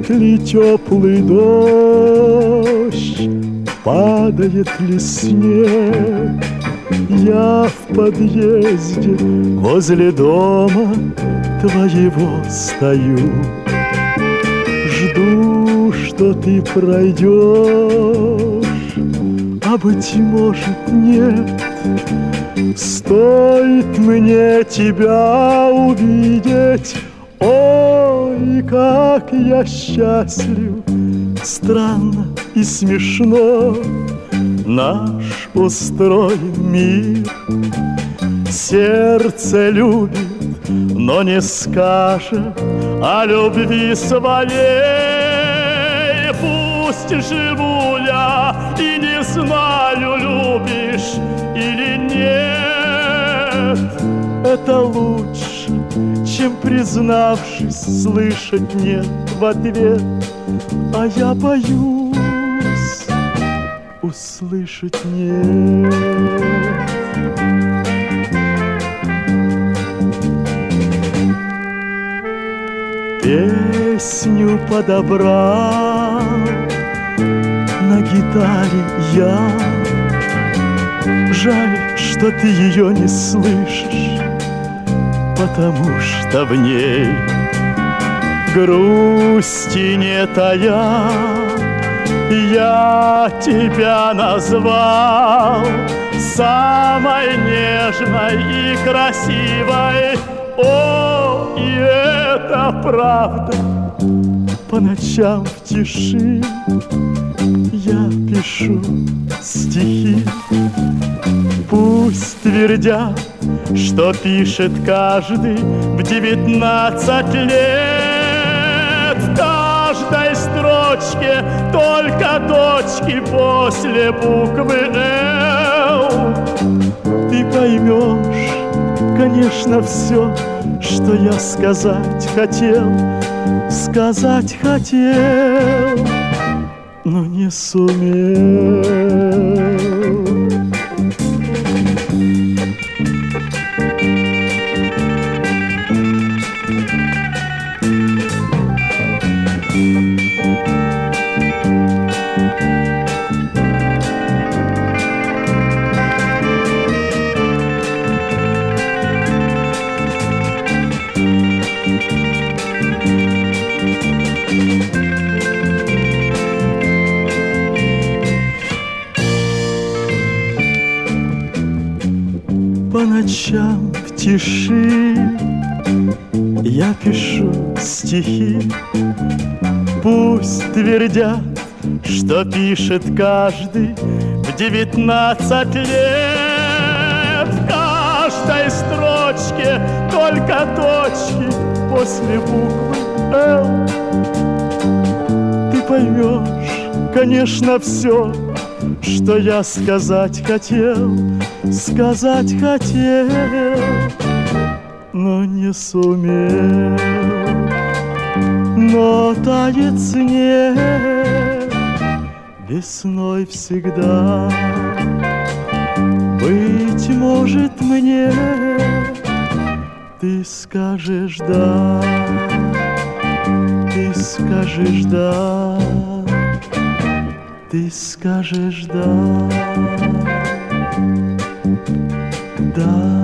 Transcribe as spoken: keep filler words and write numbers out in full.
Идет ли теплый дождь, падает ли снег, я в подъезде возле дома твоего стою. Жду, что ты пройдешь, а быть может нет. Стоит мне тебя увидеть, ой, как я счастлив. Странно и смешно наш устроен мир. Сердце любит, но не скажет о любви своей. Пусть живу я и не знаю, любишь или нет. Это лучше, чем, признавшись, слышать нет в ответ. А я боюсь услышать нет. Песню подобрал на гитаре я. Жаль, что ты ее не слышишь, потому что в ней грусти не тая. Я тебя назвал самой нежной и красивой. О, и это правда. По ночам в тиши я пишу стихи. Пусть твердят, что пишет каждый в девятнадцать лет. В каждой строчке только точки после буквы «Л». Ты поймешь, конечно, все, что я сказать хотел, сказать хотел, но не сумел. По ночам в тиши я пишу стихи. Пусть твердят, что пишет каждый в девятнадцать лет. В каждой строчке только точки после буквы «Л». Ты поймешь, конечно, все, что я сказать хотел, сказать хотел, но не сумел. Но тает снег весной всегда. Быть может, мне ты скажешь да, ты скажешь да, ты скажешь да, да.